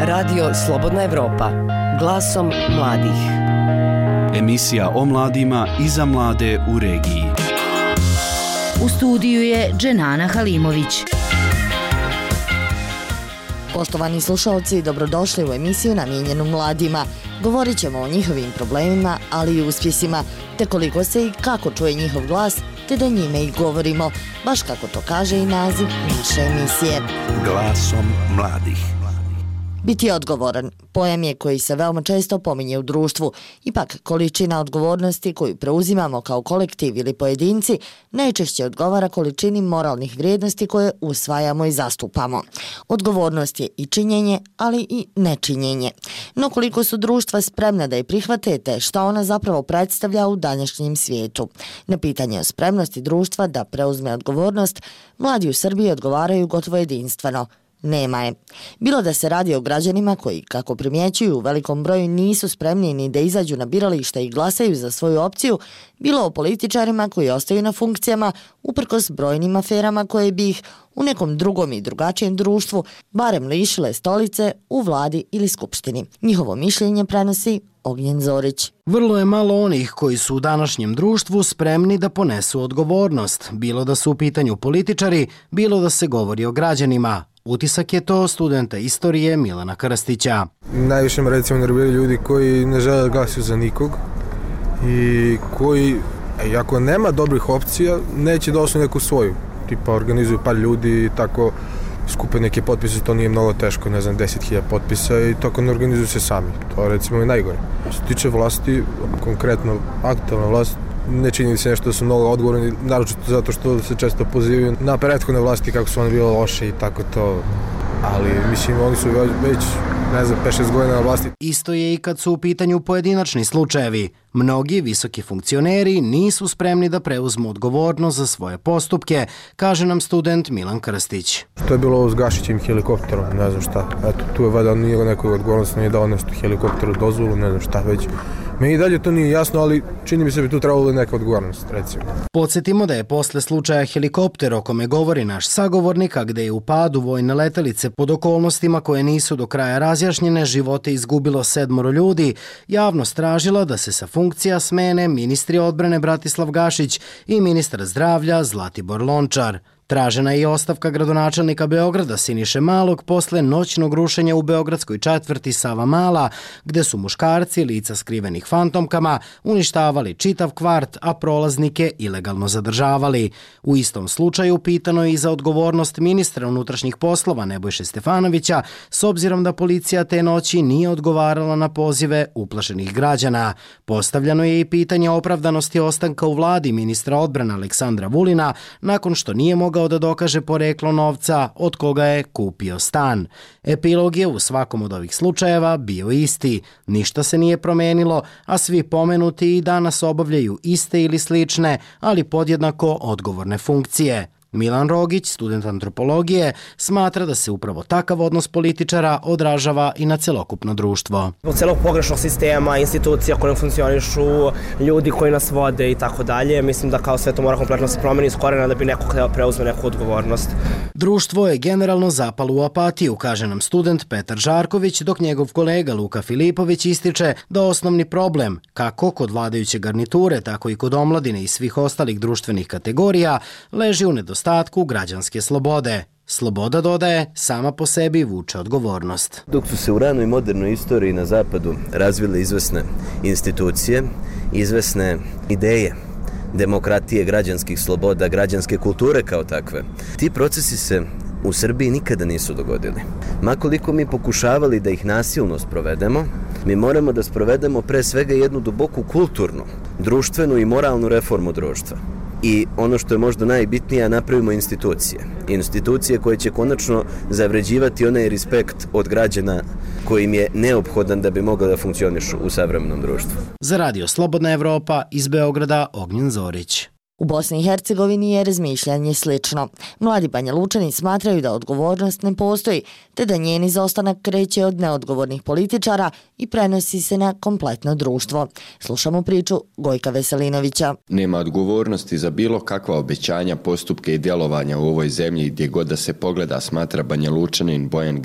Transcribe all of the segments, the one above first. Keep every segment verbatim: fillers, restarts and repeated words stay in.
Radio Slobodna Evropa, glasom mladih. Emisija o mladima i za mlade u regiji. U studiju je Dženana Halimović. Poštovani slušalci, dobrodošli u emisiju namijenjenu mladima. Govorit ćemo o njihovim problemima, ali i uspjesima, te koliko se i kako čuje njihov glas, te da njime i govorimo, baš kako to kaže i naziv naše emisije. Glasom mladih. Biti odgovoran, pojam je koji se veoma često pominje u društvu. Ipak, količina odgovornosti koju preuzimamo kao kolektiv ili pojedinci najčešće odgovara količini moralnih vrijednosti koje usvajamo i zastupamo. Odgovornost je i činjenje, ali i nečinjenje. No koliko su društva spremna da je prihvate, te šta ona zapravo predstavlja u današnjem svijetu? Na pitanje o spremnosti društva da preuzme odgovornost, mladi u Srbiji odgovaraju gotovo jedinstveno. Nema je. Bilo da se radi o građanima koji, kako primjećuju, u velikom broju nisu spremni ni da izađu na birališta i glasaju za svoju opciju, bilo o političarima koji ostaju na funkcijama uprkos brojnim aferama koje bi ih u nekom drugom i drugačijem društvu barem lišile stolice u vladi ili skupštini. Njihovo mišljenje prenosi Ognjen Zorić. Vrlo je malo onih koji su u današnjem društvu spremni da ponesu odgovornost, bilo da su u pitanju političari, bilo da se govori o građanima. Utisak je to studenta istorije Milana Krstića. Najviše me recimo nerviraju ljudi koji ne žele da glasaju za nikog i koji, ako nema dobrih opcija, neće da osnuju neku svoju. Tipa organizuju par ljudi i tako skupe neke potpise, to nije mnogo teško, ne znam, deset hiljada potpisa i tako ne organizuju se sami. To recimo je najgore. Što se tiče vlasti, konkretno aktualna vlast, ne čini se nešto da su mnogo odgovorni, naročito zato što se često pozivaju na prethodne vlasti kako su one bile loše i tako to. Ali mislim, oni su već, ne znam, pet šest godina na vlasti. Isto je i kad su u pitanju pojedinačni slučajevi. Mnogi visoki funkcioneri nisu spremni da preuzmu odgovornost za svoje postupke, kaže nam student Milan Krstić. Što je bilo ovo s Gašićim helikopterom, ne znam šta. Eto, tu je valjda nije nekoj odgovornost, nije dao nešto helikopteru dozvolu, ne znam šta već. Meni i dalje to nije jasno, ali čini mi se bi tu trebalo neka odgovornost, recimo. Podsjetimo da je posle slučaja helikopter o kome govori naš sagovornik, a gde je u padu vojne letelice pod okolnostima koje nisu do kraja razjašnjene, živote izgubilo sedmoro ljudi, javnost tražila da se sa funkcija smene ministri odbrane Bratislav Gašić i ministar zdravlja Zlatibor Lončar. Tražena je i ostavka gradonačelnika Beograda Siniše Malog posle noćnog rušenja u beogradskoj četvrti Savamala, gde su muškarci, lica skrivenih fantomkama, uništavali čitav kvart, a prolaznike ilegalno zadržavali. U istom slučaju pitano je i za odgovornost ministra unutrašnjih poslova Nebojše Stefanovića, s obzirom da policija te noći nije odgovarala na pozive uplašenih građana. Postavljano je i pitanje opravdanosti ostanka u vladi ministra odbrane Aleksandra Vulina, nakon što nije mogao da dokaže poreklo novca od koga je kupio stan. Epilog je u svakom od ovih slučajeva bio isti. Ništa se nije promenilo, a svi pomenuti i danas obavljaju iste ili slične, ali podjednako odgovorne funkcije. Milan Rogić, student antropologije, smatra da se upravo takav odnos političara odražava i na celokupno društvo. Od celog pogrešnog sistema, institucija koje funkcionišu, ljudi koji nas vode i tako dalje, mislim da kao sve to mora kompletno se promeni iz korena da bi neko hteo preuzme neku odgovornost. Društvo je generalno zapalo u apatiju, kaže nam student Petar Žarković, dok njegov kolega Luka Filipović ističe da osnovni problem, kako kod vladajuće garniture, tako i kod omladine i svih ostalih društvenih kategorija, leži u nedostatku ostatku građanske slobode. Sloboda, dodaje, sama po sebi vuče odgovornost. Dok su se u ranoj modernoj istoriji na zapadu razvile izvesne institucije, izvesne ideje demokratije, građanskih sloboda, građanske kulture kao takve, ti procesi se u Srbiji nikada nisu dogodili. Makoliko mi pokušavali da ih nasilno sprovedemo, mi moramo da sprovedemo pre svega jednu duboku kulturnu, društvenu i moralnu reformu društva. I ono što je možda najbitnije, napravimo institucije. Institucije koje će konačno zavređivati onaj respekt od građana koji im je neophodan da bi mogla da funkcionišu u savremenom društvu. Za Radio Slobodna Evropa iz Beograda Ognjen Zorić. U Bosni i Hercegovini je razmišljanje slično. Mladi Banja Lučani smatraju da odgovornost ne postoji, te da njen izostanak kreće od neodgovornih političara i prenosi se na kompletno društvo. Slušamo priču Gojka Veselinovića. Nema odgovornosti za bilo kakva obećanja, postupke i djelovanja u ovoj zemlji gdje god da se pogleda, smatra Banja Lučanin Bojan Gril.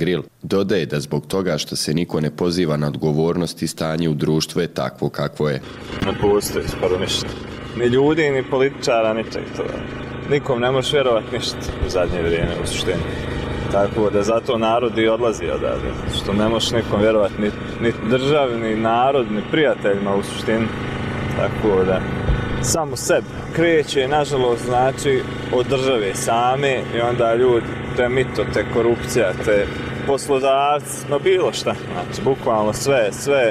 Dodaje da zbog toga što se niko ne poziva na odgovornost i stanje u društvu je takvo kakvo je. Ne postoji skoro ništa. Ni ljudi, ni političara, ničeg toga. Nikom ne možeš vjerovati ništa u zadnje vrijeme u suštini. Tako da zato narod i odlazi odavde. Što ne možeš nikom vjerovati ni, ni državi, ni narod, ni prijateljima u suštini. Tako da samo sebi kreće, nažalost, znači od države same i onda ljudi, te mito, te korupcija, te poslodavci, no bilo šta. Znači, bukvalno sve, sve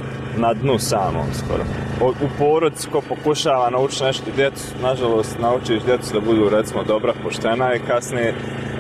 na dnu samo skoro. U porodici ko pokušava naučiti nešto djecu, nažalost, naučiš djecu da budu, recimo, dobra, poštena i kasnije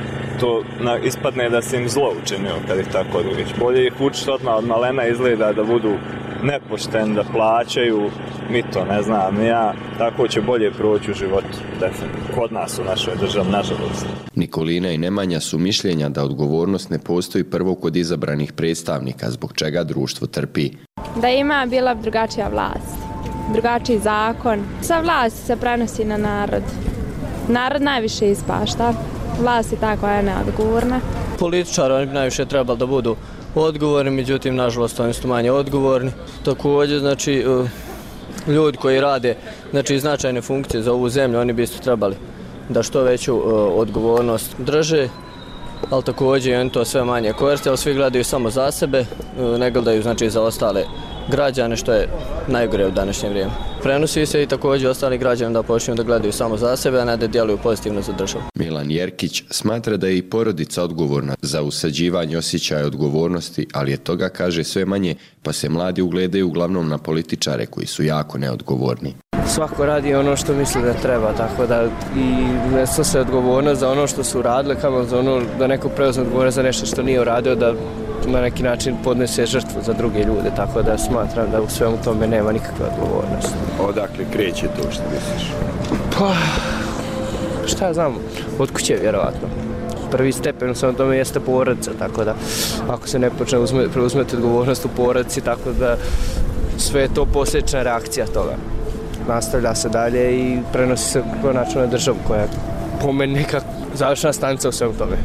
to na, ispadne da se im zlo učinio kad ih tako odgojiš. Bolje ih učiti odmah od malena izgleda da budu nepošteni, da plaćaju mito, ne znam, ni ja, tako će bolje proći u životu, definitivno. Kod nas u našoj državi, nažalost. Nikolina i Nemanja su mišljenja da odgovornost ne postoji prvo kod izabranih predstavnika, zbog čega društvo trpi. Da ima bila drugačija vlast, drugačiji zakon. Sa vlasti se prenosi na narod. Narod najviše ispašta, vlast je ta koja je neodgovorna. Političari oni bi najviše trebali da budu odgovorni, međutim, nažalost, oni su manje odgovorni. Također, znači, ljudi koji rade, znači, značajne funkcije za ovu zemlju, oni bi isto trebali da što veću odgovornost drže, ali također oni to sve manje koriste, ali svi gledaju samo za sebe, ne gledaju, znači, za ostale građane, što je najgore u današnje vrijeme. Prenosi se i također ostali građani da počinju da gledaju samo za sebe, a ne da djeluju pozitivno za državu. Milan Jerkić smatra da je i porodica odgovorna za usađivanje osjećaja odgovornosti, ali je toga, kaže, sve manje, pa se mladi ugledaju uglavnom na političare koji su jako neodgovorni. Svako radi ono što misli da treba, tako da i ne snose odgovornost za ono što su radili, kao za ono da neko preuzme odgovornost za nešto što nije uradio, da na neki način podnese žrtvu za druge ljude, tako da smatram da u svemu tome nema nikakve odgovornosti. Odakle kreće to što misliš? Pa, šta ja znam, od kuće vjerovatno. Prvi stepen u svemu tome jeste porodica, tako da ako se ne počne uzme, preuzmeti odgovornost u porodici, tako da sve je to posljedična reakcija toga. Nastavlja se dalje i prenosi se konačno na državu koja je po meni neka završna stanica u svemu tome.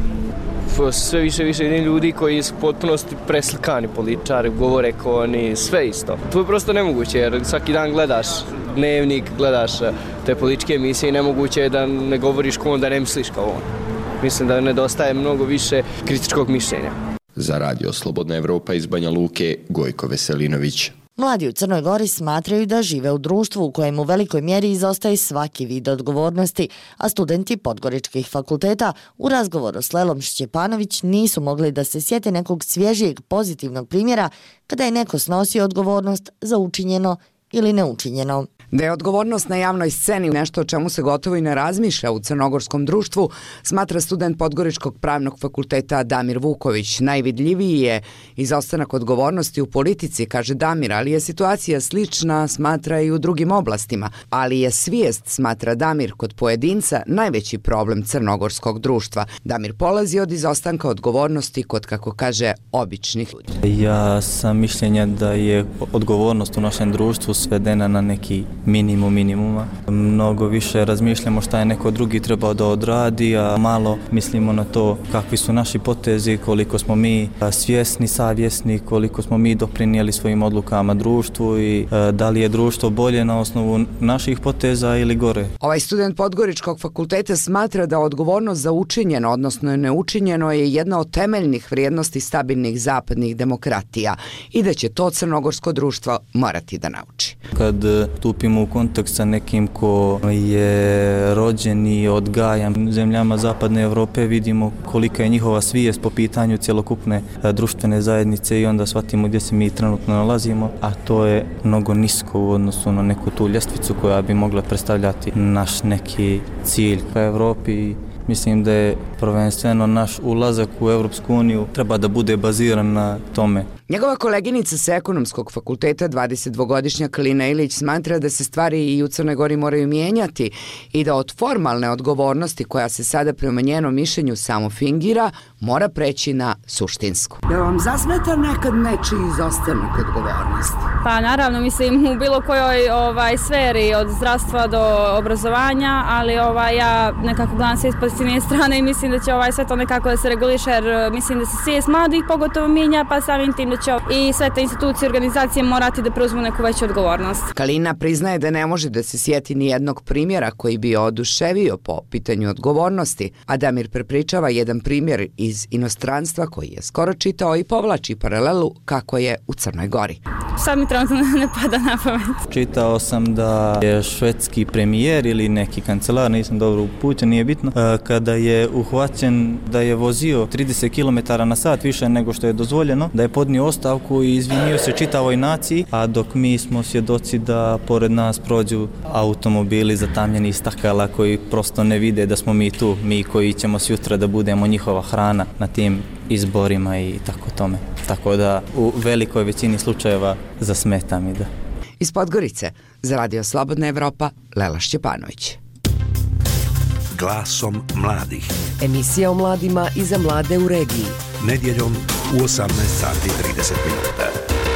Sve više više vidim ljudi koji su potpunosti preslikani političari, govore kao oni, sve isto. To je prosto nemoguće jer svaki dan gledaš dnevnik, gledaš te političke emisije i nemoguće je da ne govoriš kao on, da ne misliš kao on. Mislim da nedostaje mnogo više kritičkog mišljenja. Za Radio Slobodna Evropa iz Banja Luke, Gojko Veselinović. Mladi u Crnoj Gori smatraju da žive u društvu u kojem u velikoj mjeri izostaje svaki vid odgovornosti, a studenti podgoričkih fakulteta u razgovoru s Lelom Šćepanović nisu mogli da se sjete nekog svježijeg pozitivnog primjera kada je neko snosio odgovornost za učinjeno ili neučinjeno. Da je odgovornost na javnoj sceni nešto o čemu se gotovo i ne razmišlja u crnogorskom društvu, smatra student Podgoričkog pravnog fakulteta Damir Vuković. Najvidljiviji je izostanak odgovornosti u politici, kaže Damir, ali je situacija slična, smatra i u drugim oblastima. Ali je svijest, smatra Damir, kod pojedinca najveći problem crnogorskog društva. Damir polazi od izostanka odgovornosti kod, kako kaže, običnih ljudi. Ja sam mišljenja da je odgovornost u našem društvu svedena na neki minimum minimuma. Mnogo više razmišljamo šta je neko drugi trebao da odradi, a malo mislimo na to kakvi su naši potezi, koliko smo mi svjesni, savjesni, koliko smo mi doprinijeli svojim odlukama društvu i da li je društvo bolje na osnovu naših poteza ili gore. Ovaj student Podgoričkog fakulteta smatra da odgovornost za učinjeno, odnosno neučinjeno, je jedna od temeljnih vrijednosti stabilnih zapadnih demokratija i da će to crnogorsko društvo morati da nauči. Kad stupimo u kontakt sa nekim ko je rođen i odgajan zemljama zapadne Evrope, vidimo kolika je njihova svijest po pitanju cjelokupne društvene zajednice i onda shvatimo gdje se mi trenutno nalazimo, a to je mnogo nisko u odnosu na neku tu ljestvicu koja bi mogla predstavljati naš neki cilj ka Evropi. Mislim da je prvenstveno naš ulazak u Evropsku uniju treba da bude baziran na tome. Njegova koleginica sa Ekonomskog fakulteta, dvadesetdvogodišnja Kalina Ilić, smatra da se stvari i u Crnoj Gori moraju mijenjati i da od formalne odgovornosti koja se sada prema njenom mišljenju samo fingira, mora preći na suštinsku. Da vam zasmeta nekad nečiji izostanak odgovornosti? Pa naravno, mislim u bilo kojoj ovaj, sferi od zdravstva do obrazovanja, ali ovaj, ja nekako gledam sve iz pozitivne strane i mislim da će ovaj, sve to nekako da se reguliše, jer mislim da se svijest mladih pogotovo mijenja, pa samim tim da će i sve te institucije i organizacije morati da preuzmu neku veću odgovornost. Kalina priznaje da ne može da se sjeti ni jednog primjera koji bi oduševio po pitanju odgovornosti, a Damir prepričava jedan primjer iz inostranstva koji je skoro čitao i povlači paralelu kako je u Crnoj Gori. Sad mi trenutno ne pada na pamet. Čitao sam da je švedski premijer ili neki kancelar, nisam dobro upućen, nije bitno, kada je uhvaćen da je vozio trideset kilometara na sat više nego što je dozvoljeno, da je podnio ostavku i izvinio se čitavoj naciji, a dok mi smo svjedoci da pored nas prođu automobili zatamljeni stakala koji prosto ne vide da smo mi tu, mi koji ćemo sutra da budemo njihova hrana na tim izborima i tako tome. Tako da u velikoj većini slučajeva zasmeta mi da. Iz Podgorice, za Radio Slobodna Evropa, Lela Šćepanović. Glasom mladih. Emisija o mladima i za mlade u regiji. Nedjeljom u osamnaest sati i trideset minuta.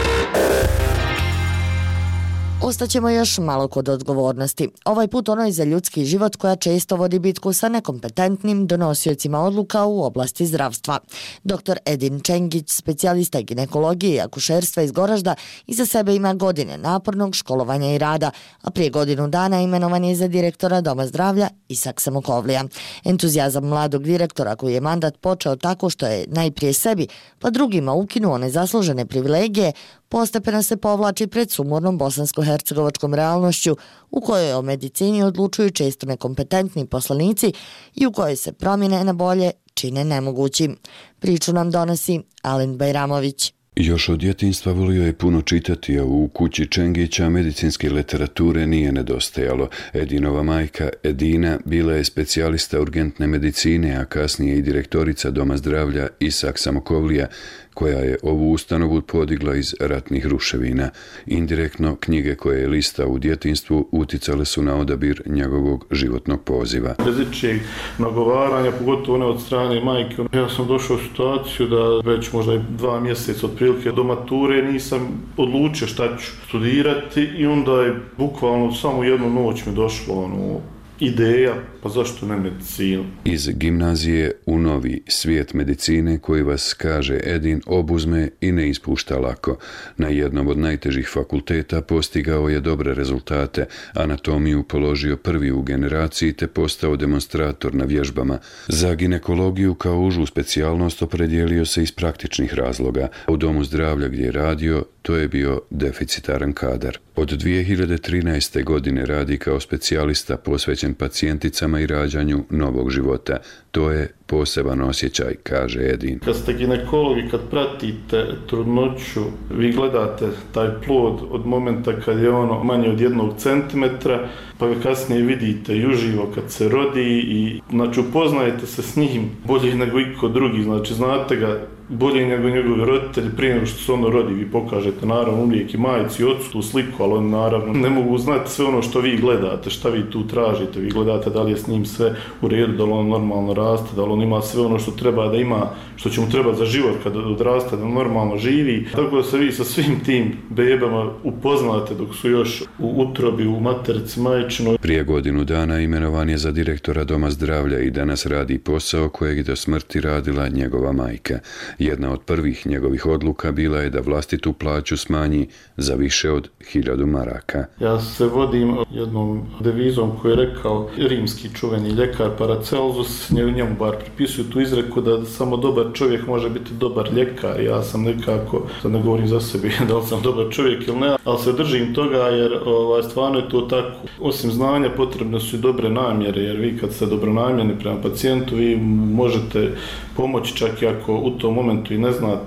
Ostaćemo još malo kod odgovornosti. Ovaj put onoj za ljudski život koja često vodi bitku sa nekompetentnim donosiocima odluka u oblasti zdravstva. doktor Edin Čengić, specijalista ginekologije i akušerstva iz Goražda, iza sebe ima godine napornog školovanja i rada, a prije godinu dana imenovan je za direktora Doma zdravlja Isak Samokovlija. Entuzijazam mladog direktora koji je mandat počeo tako što je najprije sebi, pa drugima ukinuo nezaslužene privilegije, postepeno se povlači pred sumornom bosansko-hercegovačkom realnošću u kojoj o medicini odlučuju često nekompetentni poslanici i u kojoj se promjene na bolje čine nemogućim. Priču nam donosi Alen Bajramović. Još od djetinjstva volio je puno čitati, a u kući Čengića medicinske literature nije nedostajalo. Edinova majka Edina bila je specijalista urgentne medicine, a kasnije i direktorica Doma zdravlja Isak Samokovlija, koja je ovu ustanovu podigla iz ratnih ruševina. Indirektno, knjige koje je listao u djetinjstvu uticale su na odabir njegovog životnog poziva. Bez ičijeg nagovaranja, pogotovo ne od strane majke, ja sam došao u situaciju da već možda dva mjeseca otprilike do mature nisam odlučio šta ću studirati i onda je bukvalno samo jednu noć mi došlo ono, ideja, pa zašto ne medicinu? Iz gimnazije u novi svijet medicine koji vas, kaže Edin, obuzme i ne ispušta lako. Na jednom od najtežih fakulteta postigao je dobre rezultate, anatomiju položio prvi u generaciji te postao demonstrator na vježbama. Za ginekologiju kao užu specijalnost opredijelio se iz praktičnih razloga. U Domu zdravlja gdje je radio, to je bio deficitaran kadar. Od dvije hiljade trinaeste. godine radi kao specijalista posvećen pacijenticama i rađanju novog života. To je poseban osjećaj, kaže Edin. Kad ste ginekolog i kad pratite trudnoću, vi gledate taj plod od momenta kad je ono manje od jednog centimetra, pa ga kasnije vidite i uživo kad se rodi i znači upoznajete se s njim bolje nego iko drugi, znači znate ga bolje nego njegovi roditelji prije nego što se ono rodi. Vi pokažete naravno uvijek i majici i ocu tu sliku, ali oni naravno ne mogu znati sve ono što vi gledate, šta vi tu tražite. Vi gledate da li je s njim sve u redu, da li on normalno raste, da li on ima sve ono što treba da ima, što će mu trebati za život kad odraste, da normalno živi. Tako da se vi sa svim tim bebama upoznate dok su još u utrobi, u materici majčinoj. Prije godinu dana imenovan je za direktora Doma zdravlja i danas radi posao kojeg je do smrti radila njegova majka. Jedna od prvih njegovih odluka bila je da vlastitu plaću smanji za više od hiljadu maraka. Ja se vodim jednom devizom koju je rekao rimski čuveni ljekar Paracelsus, njemu bar pripisuju tu izreku da samo dobar čovjek može biti dobar ljekar. Ja sam nekako, sad ne govorim za sebe da li sam dobar čovjek ili ne, ali se držim toga jer ovaj, stvarno je to tako. Osim znanja potrebne su i dobre namjere, jer vi kad ste dobronamjerni prema pacijentu, vi možete pomoći čak i ako u tom momentu i ne znate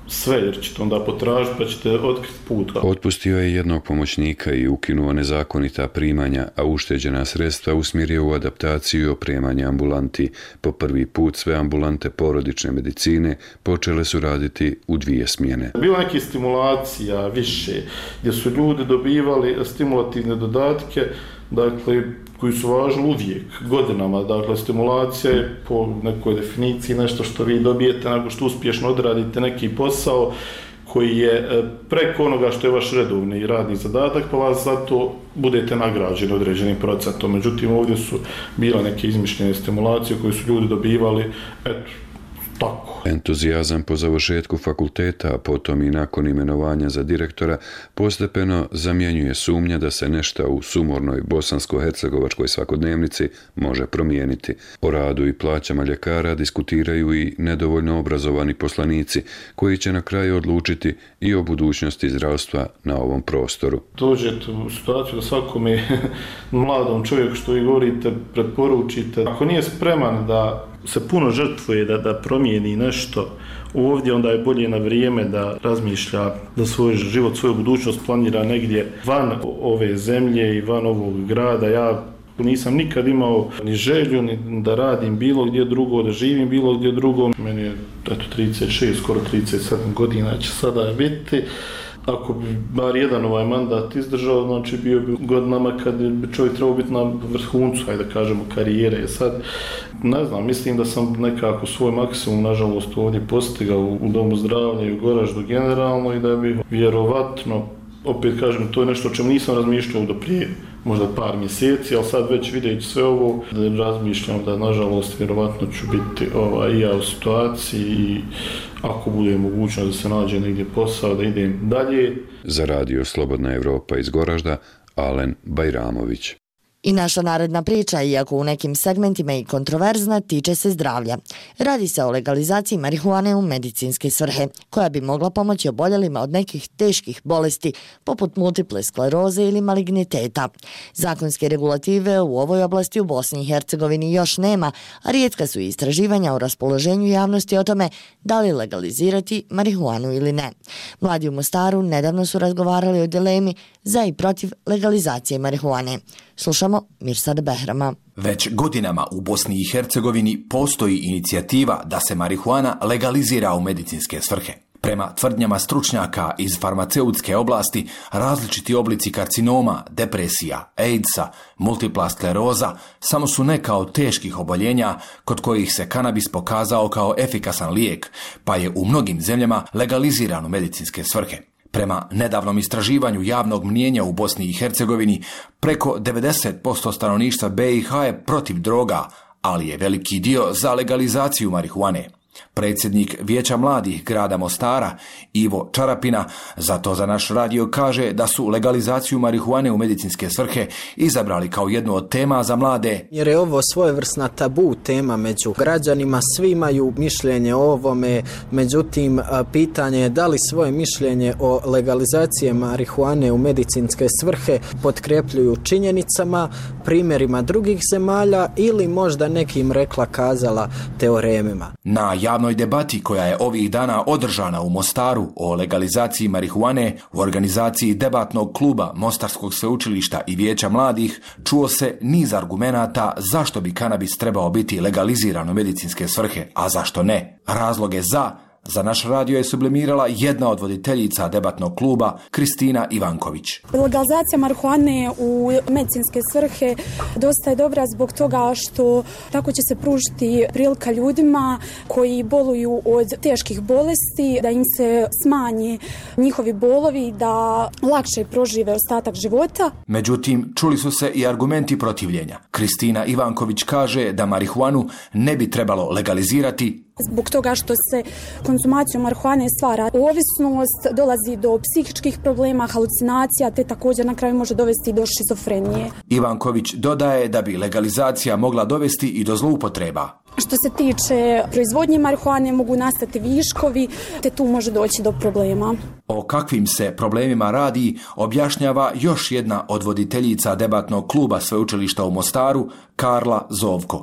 sve, jer ćete onda potražiti pa ćete otkriti put. Otpustio je jednog pomoćnika i ukinuo nezakonita primanja, a ušteđena sredstva usmjerio u adaptaciju i opremanje ambulanti. Po prvi put sve ambulante porodične medicine počele su raditi u dvije smjene. Bilo neke stimulacija više, gdje su ljudi dobivali stimulativne dodatke, dakle, koji su važili uvijek, godinama. Dakle, stimulacija je po nekoj definiciji nešto što vi dobijete nakon što uspješno odradite neki posao koji je preko onoga što je vaš redovni radni zadatak, pa vas zato budete nagrađeni određenim procentom. Međutim, ovdje su bile neke izmišljene stimulacije koje su ljudi dobivali, eto, tako. Entuzijazam po završetku fakulteta, a potom i nakon imenovanja za direktora, postepeno zamjenjuje sumnja da se nešto u sumornoj bosansko-hercegovačkoj svakodnevnici može promijeniti. O radu i plaćama ljekara diskutiraju i nedovoljno obrazovani poslanici, koji će na kraju odlučiti i o budućnosti zdravstva na ovom prostoru. Dođete u situaciju da svakome mladom čovjeku, što vi govorite, preporučite, ako nije spreman da se puno žrtvuje da, da promijeni nešto ovdje, onda je bolje na vrijeme da razmišlja da svoj život, svoju budućnost planira negdje van ove zemlje i van ovog grada. Ja nisam nikad imao ni želju ni da radim bilo gdje drugo, da živim bilo gdje drugo. Meni je eto, trideset šest, skoro trideset sedam godina će sada biti. Ako bi bar jedan ovaj mandat izdržao, znači bio bi godinama kad bi čovjek trebao biti na vrhuncu, hajde da kažemo, karijere. Sad, ne znam, mislim da sam nekako svoj maksimum, nažalost, ovdje postigao u Domu zdravlja i u Goraždu generalno i da bi vjerovatno, opet kažem, to je nešto o čemu nisam razmišljao do prije možda par mjeseci, ali sad već videći sve ovo, da razmišljam da, nažalost, vjerovatno ću biti ovaj, i ja u situaciji i ako bude mogućnost da se nađe negdje posao, da idem dalje. Za radio Slobodna Evropa iz Goražda, Alen Bajramović. I naša naredna priča, iako u nekim segmentima i kontroverzna, tiče se zdravlja. Radi se o legalizaciji marihuane u medicinske svrhe, koja bi mogla pomoći oboljelima od nekih teških bolesti, poput multiple skleroze ili maligniteta. Zakonske regulative u ovoj oblasti u Bosni i Hercegovini još nema, a rijetka su istraživanja o raspoloženju javnosti o tome da li legalizirati marihuanu ili ne. Mladi u Mostaru nedavno su razgovarali o dilemi za i protiv legalizacije marihuane. Slušamo Mirsada Behrama. Već godinama u Bosni i Hercegovini postoji inicijativa da se marihuana legalizira u medicinske svrhe. Prema tvrdnjama stručnjaka iz farmaceutske oblasti, različiti oblici karcinoma, depresija, AIDS-a, multipla skleroza samo su neka od teških oboljenja kod kojih se kanabis pokazao kao efikasan lijek, pa je u mnogim zemljama legaliziran u medicinske svrhe. Prema nedavnom istraživanju javnog mnijenja u Bosni i Hercegovini, preko devedeset posto stanovništva be i ha je protiv droga, ali je veliki dio za legalizaciju marihuane. Predsjednik Vijeća mladih grada Mostara, Ivo Čarapina, zato za naš radio kaže da su legalizaciju marihuane u medicinske svrhe izabrali kao jednu od tema za mlade. Jer je ovo svojevrsna tabu tema među građanima, svi imaju mišljenje o ovome, međutim pitanje je da li svoje mišljenje o legalizaciji marihuane u medicinske svrhe potkrepljuju činjenicama, primjerima drugih zemalja ili možda nekim rekla kazala teoremima. Na javnoj debati koja je ovih dana održana u Mostaru o legalizaciji marihuane u organizaciji debatnog kluba Mostarskog sveučilišta i Vijeća mladih čuo se niz argumenata zašto bi kanabis trebao biti legaliziran u medicinske svrhe, a zašto ne. Razloge za Za naš radio je sublimirala jedna od voditeljica debatnog kluba, Kristina Ivanković. Legalizacija marihuane u medicinske svrhe dosta je dobra zbog toga što tako će se pružiti prilika ljudima koji boluju od teških bolesti, da im se smanji njihovi bolovi, da lakše prožive ostatak života. Međutim, čuli su se i argumenti protivljenja. Kristina Ivanković kaže da marihuanu ne bi trebalo legalizirati zbog toga što se konzumacijom marihuane stvara ovisnost, dolazi do psihičkih problema, halucinacija, te također na kraju može dovesti do šizofrenije. Ivanković dodaje da bi legalizacija mogla dovesti i do zloupotreba. Što se tiče proizvodnje marihuane mogu nastati viškovi, te tu može doći do problema. O kakvim se problemima radi objašnjava još jedna od voditeljica debatnog kluba sveučilišta u Mostaru, Karla Zovko.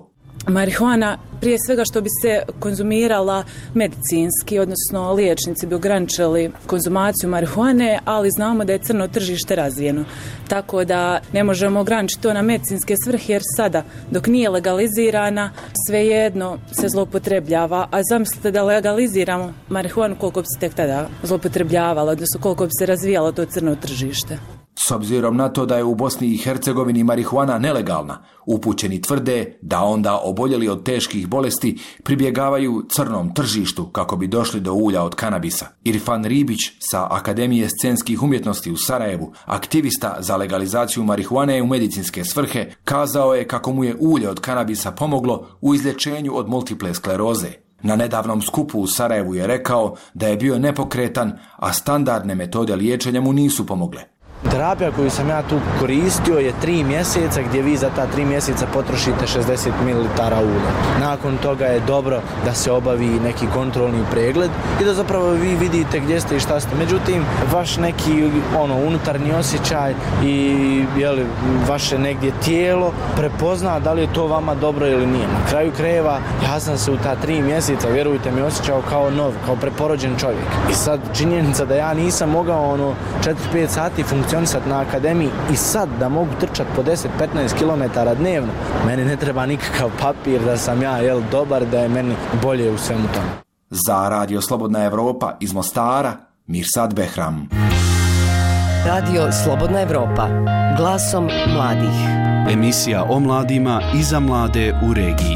marihuana prije svega što bi se konzumirala medicinski, odnosno liječnici bi ograničili konzumaciju marihuane, ali znamo da je crno tržište razvijeno. Tako da ne možemo ograničiti to na medicinske svrhe jer sada dok nije legalizirana svejedno se zloupotrebljava, a zamislite da legaliziramo marihuanu koliko bi se tek tada zloupotrebljavalo, odnosno koliko bi se razvijalo to crno tržište. S obzirom na to da je u Bosni i Hercegovini marihuana nelegalna, upućeni tvrde da onda oboljeli od teških bolesti pribjegavaju crnom tržištu kako bi došli do ulja od kanabisa. Irfan Ribić sa Akademije scenskih umjetnosti u Sarajevu, aktivista za legalizaciju marihuane u medicinske svrhe, kazao je kako mu je ulje od kanabisa pomoglo u izlječenju od multiple skleroze. Na nedavnom skupu u Sarajevu je rekao da je bio nepokretan, a standardne metode liječenja mu nisu pomogle. Terapija koju sam ja tu koristio je tri mjeseca gdje vi za ta tri mjeseca potrošite šezdeset mililitara ulja. Nakon toga je dobro da se obavi neki kontrolni pregled i da zapravo vi vidite gdje ste i šta ste. Međutim, vaš neki ono unutarnji osjećaj i jeli, vaše negdje tijelo prepozna da li je to vama dobro ili nije. Na kraju krajeva ja sam se u ta tri mjeseca, vjerujte mi, osjećao kao nov, kao preporođen čovjek. I sad činjenica da ja nisam mogao ono četiri pet sati funkcionirati na akademiji i sad da mogu trčati po deset do petnaest kilometara dnevno, meni ne treba nikakav papir da sam ja jel, dobar, da je meni bolje u svemu tome. Za Radio Slobodna Evropa iz Mostara, Mirsad Behram. Radio Slobodna Evropa, glasom mladih. Emisija o mladima i za mlade u regiji.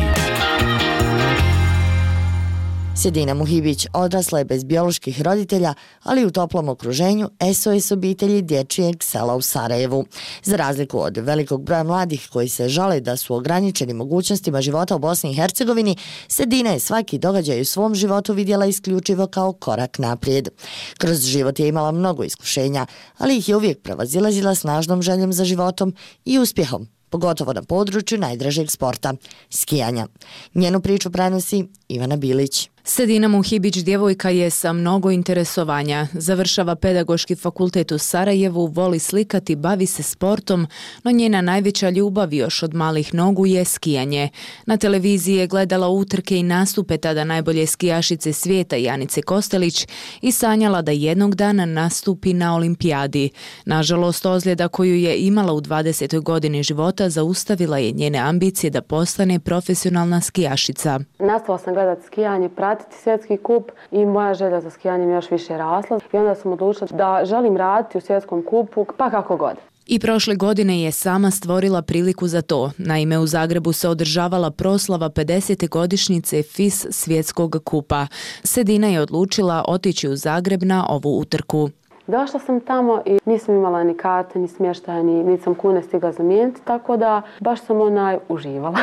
Sedina Muhibić odrasla je bez bioloških roditelja, ali u toplom okruženju S O S obitelji dječjeg sela u Sarajevu. Za razliku od velikog broja mladih koji se žale da su ograničeni mogućnostima života u Bosni i Hercegovini, Sedina je svaki događaj u svom životu vidjela isključivo kao korak naprijed. Kroz život je imala mnogo iskušenja, ali ih je uvijek prevazilazila snažnom željom za životom i uspjehom, pogotovo na području najdražeg sporta, skijanja. Njenu priču prenosi Ivana Bilić. Sedina Muhibić djevojka je sa mnogo interesovanja. Završava pedagoški fakultet u Sarajevu, voli slikati, bavi se sportom, no njena najveća ljubav još od malih nogu je skijanje. Na televiziji je gledala utrke i nastupe tada najbolje skijašice svijeta Janice Kostelić i sanjala da jednog dana nastupi na olimpijadi. Nažalost, ozljeda koju je imala u dvadesetoj godini života zaustavila je njene ambicije da postane profesionalna skijašica. Nastavila sam gledati skijanje, pratiti svjetski kup i moja želja za skijanjem još više rasla. I onda sam odlučila da želim raditi u svjetskom kupu, pa kako god. I prošle godine je sama stvorila priliku za to. Naime, u Zagrebu se održavala proslava pedesete godišnjice F I S svjetskog kupa. Sedina je odlučila otići u Zagreb na ovu utrku. Došla sam tamo i nisam imala ni karte, ni smještaja, ni, ni sam kune stigla zamijeniti, tako da baš sam onaj uživala.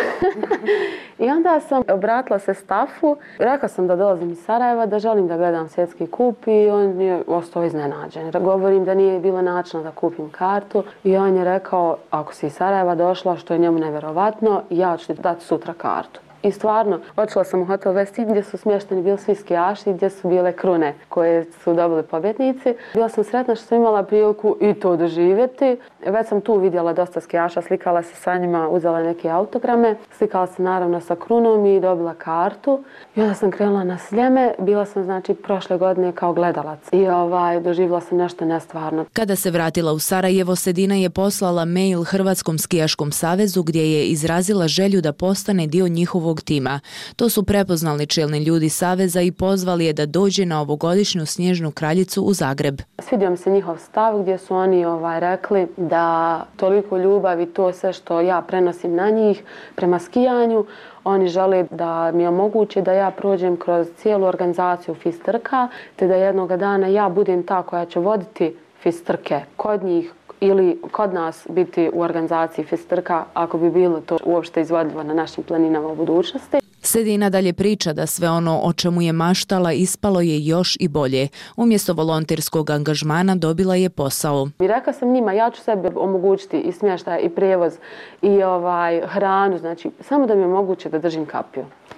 I onda sam obratila se stafu, rekla sam da dolazim iz Sarajeva, da želim da gledam svjetski kup i on je ostao iznenađen. Govorim da nije bilo načina da kupim kartu i on je rekao, ako si iz Sarajeva došla, što je njemu nevjerovatno, ja ću ti dati sutra kartu. I stvarno, otišla sam u hotel Westin gdje su smješteni bili svi skijaši, gdje su bile krune koje su dobili pobjednici. Bila sam sretna što sam imala priliku i to doživjeti. Već sam tu vidjela dosta skijaša, slikala se sa njima, uzela neke autograme, slikala se naravno sa krunom i dobila kartu. I onda sam krenula na Sljeme, bila sam znači prošle godine kao gledalac i ovaj, doživjela sam nešto nestvarno. Kada se vratila u Sarajevo, Sedina je poslala mail Hrvatskom skijaškom savezu gdje je izrazila želju da postane dio njihovog tima. To su prepoznali čelni ljudi saveza i pozvali je da dođe na ovogodišnju snježnu kraljicu u Zagreb. Svidio mi se njihov stav gdje su oni ovaj, rekli da toliko ljubavi, to sve što ja prenosim na njih prema skijanju, oni žele da mi omoguće da ja prođem kroz cijelu organizaciju F I S trka, te da jednog dana ja budem ta koja će voditi F I S trke kod njih ili kod nas biti u organizaciji F I S trka ako bi bilo to uopšte izvodljivo na našim planinama u budućnosti. Sedina dalje priča da sve ono o čemu je maštala ispalo je još i bolje. Umjesto volonterskog angažmana dobila je posao. I rekla sam njima, ja ću sebi omogućiti i smještaj i prijevoz i ovaj, hranu, znači samo da mi omoguće da držim kapiju.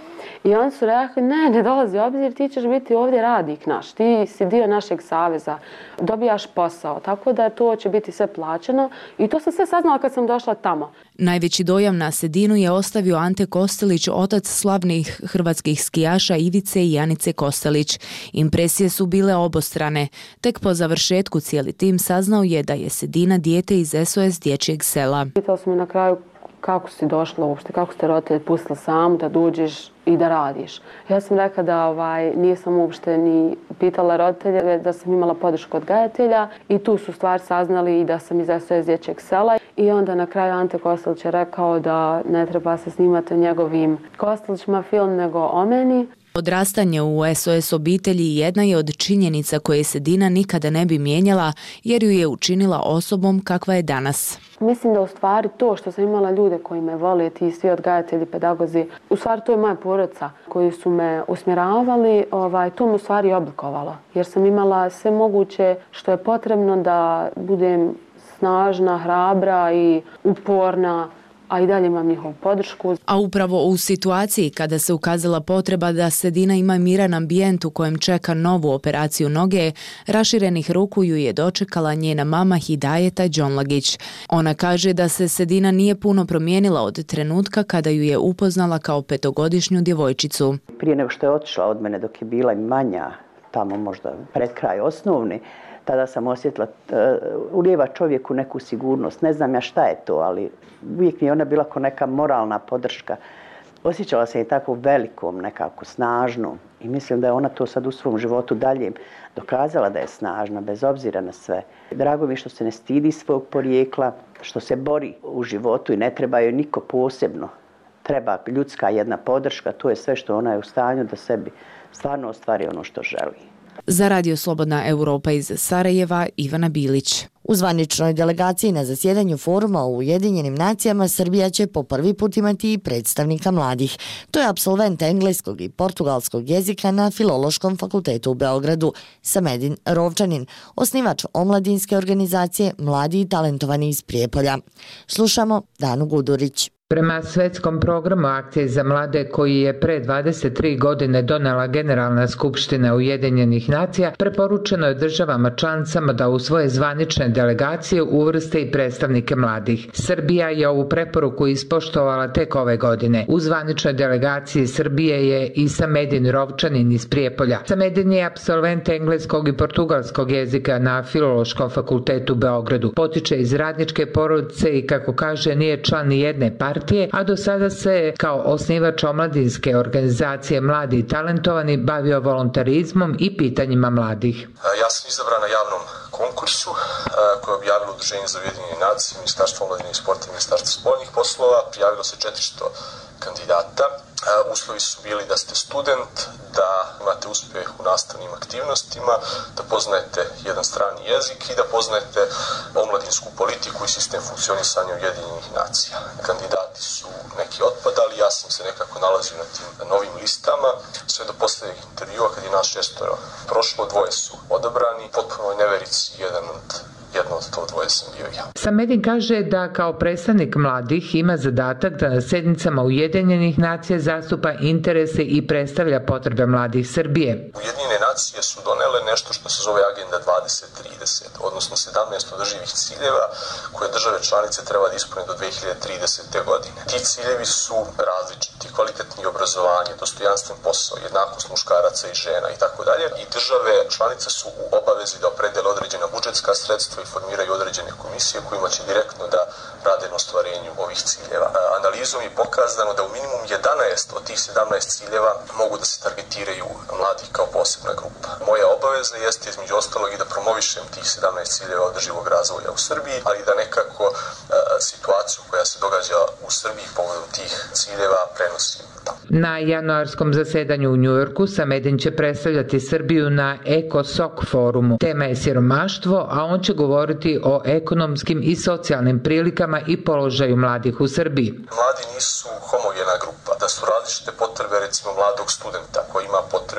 I oni su rekli, ne, ne dolazi u obzir, ti ćeš biti ovdje radnik naš, ti si dio našeg saveza, dobijaš posao, tako da to će biti sve plaćeno i to sam sve saznala kad sam došla tamo. Najveći dojam na Sedinu je ostavio Ante Kostelić, otac slavnih hrvatskih skijaša Ivice i Anice Kostelić. Impresije su bile obostrane. Tek po završetku cijeli tim saznao je da je Sedina dijete iz S O S dječjeg sela. Pitali su me na kraju kako si došla uopšte, kako ste roditelji pustili samu da dođeš i da radiš. Ja sam rekla da ovaj, nisam uopšte ni pitala roditelje, da sam imala podršku odgajatelja i tu su stvari saznali i da sam iz S O S dječjeg sela. I onda na kraju Ante Kostelić je rekao da ne treba se snimati o njegovim Kostelićima film nego o meni. Odrastanje u S O S obitelji jedna je od činjenica koje Sedina nikada ne bi mijenjala jer ju je učinila osobom kakva je danas. Mislim da u stvari to što sam imala ljude koji me vole, ti svi odgajatelji, pedagozi, u stvari to je moja porodica koji su me usmjeravali, ovaj, to me u stvari oblikovalo. Jer sam imala sve moguće što je potrebno da budem snažna, hrabra i uporna, a i dalje imam njihovu podršku. A upravo u situaciji kada se ukazala potreba da Sedina ima miran ambijent u kojem čeka novu operaciju noge, raširenih ruku ju je dočekala njena mama Hidajeta Đonlagić. Ona kaže da se Sedina nije puno promijenila od trenutka kada ju je upoznala kao petogodišnju djevojčicu. Prije nego što je otišla od mene dok je bila i manja, tamo možda pred kraj osnovni, tada sam osjetila, uh, ulijeva čovjeku neku sigurnost. Ne znam ja šta je to, ali uvijek mi je ona bila kao neka moralna podrška. Osjećala se i tako velikom, nekako snažnom. I mislim da je ona to sad u svom životu dalje dokazala da je snažna, bez obzira na sve. Drago mi je što se ne stidi svog porijekla, što se bori u životu i ne treba joj niko posebno. Treba ljudska jedna podrška, to je sve što ona je u stanju da sebi stvarno ostvari ono što želi. Za Radio Slobodna Europa iz Sarajeva, Ivana Bilić. U zvaničnoj delegaciji na zasjedanju foruma u Ujedinjenim nacijama Srbija će po prvi put imati i predstavnika mladih. To je apsolvent engleskog i portugalskog jezika na Filološkom fakultetu u Beogradu, Samedin Rovčanin, osnivač omladinske organizacije Mladi i talentovani iz Prijepolja. Slušamo Danu Gudurić. Prema svetskom programu akcije za mlade koji je pre dvadeset tri godine donela Generalna skupština Ujedinjenih nacija, preporučeno je državama članicama da u svoje zvanične delegacije uvrste i predstavnike mladih. Srbija je ovu preporuku ispoštovala tek ove godine. U zvaničnoj delegaciji Srbije je i Samedin Rovčanin iz Prijepolja. Samedin je apsolvent engleskog i portugalskog jezika na Filološkom fakultetu u Beogradu. Potiče iz radničke porodice i, kako kaže, nije član ni jedne partije, a do sada se kao osnivač omladinske organizacije Mladi i talentovani bavio volontarizmom i pitanjima mladih. Ja sam izabran na javnom konkursu koje je objavilo Udruženje za Ujedinjene nacije, Ministarstvo omladine i sporta i Ministarstvo spoljnih poslova. Prijavilo se četiristo kandidata. Uslovi su bili da ste student, da imate uspjeh u nastavnim aktivnostima, da poznajete jedan strani jezik i da poznajete omladinsku politiku i sistem funkcionisanja Ujedinjenih nacija. Kandidati su neki otpadali, ja sam se nekako nalazio na tim novim listama, sve do posljednjeg intervjua kad je naš šestoro prošlo, dvoje su odabrani, potpuno neverici, jedan od jedno od to dvoje sam bio ja. Samedin kaže da kao predstavnik mladih ima zadatak da na sjednicama Ujedinjenih nacija zastupa interese i predstavlja potrebe mladih Srbije. Ujedinjene nacije su donele nešto što se zove Agenda dvadeset trideset, odnosno sedamnaest održivih ciljeva koje države članice treba da ispune do dve hiljade tridesete. godine. Ti ciljevi su različiti, kvalitetni obrazovanje, dostojanstven posao, jednakost muškaraca i žena i tako dalje. I države članice su u obavezi da opredele određena budžetska sredstva i formiraju određene komisije kojima će direktno da rade na ostvarenju ovih ciljeva. Analizom je pokazano da u minimum jedanaest od tih sedamnaest ciljeva mogu da se targetiraju mladi kao posebna grupa. Moja obaveza jeste između ostalog i da promovišem tih sedamnaest ciljeva održivog razvoja u Srbiji, ali da nekako a, situaciju koja se događa u Srbiji povodom tih ciljeva prenosim tamo. Na januarskom zasedanju u Njujorku Samedin će predstavljati Srbiju na ECOSOC forumu. Tema je siromaštvo, a on će govoriti o ekonomskim i socijalnim prilikama i položaju mladih u Srbiji. Mladi nisu homogena grupa, da su različite potrebe recimo mladog studenta koji ima potrebu da završi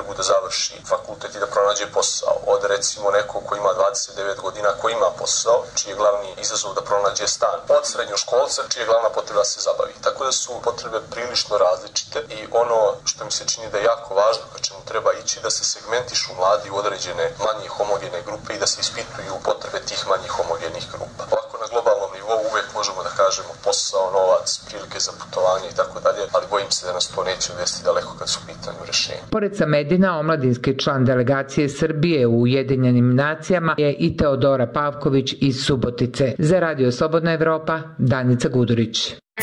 završi fakultet i da pronađe posao, od recimo nekog ko ima dvadeset devet godina, ko ima posao, čiji je glavni izazov da pronađe stan, od srednjoškolca čiji je glavna potreba da se zabavi. Tako da su potrebe prilično različite i ono što mi se čini da je jako važno, ka čemu treba ići, da se segmentišu mladi u određene manje homogene grupe i da se ispituju potrebe tih manjih homogenih grupa. Ovako na globalnom nivou uvek možemo da kažemo posao, novac, prilike za putovanje i tako dalje, ali bojim se da nas to neće odvesti daleko kad su u pitanju rešenja. Pored Samedina, omladinski član delegacije Srbije u Ujedinjenim nacijama je i Teodora Pavković iz Subotice. Za Radio Slobodna Evropa, Danica Gudurić.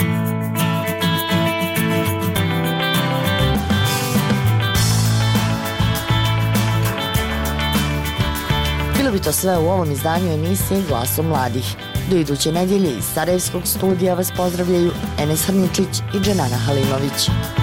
Bilo bi to sve u ovom izdanju emisije Glasom mladih. Do iduće nedjelje iz Sarajevskog studija vas pozdravljaju Enes Hrničić i Dženana Halimović.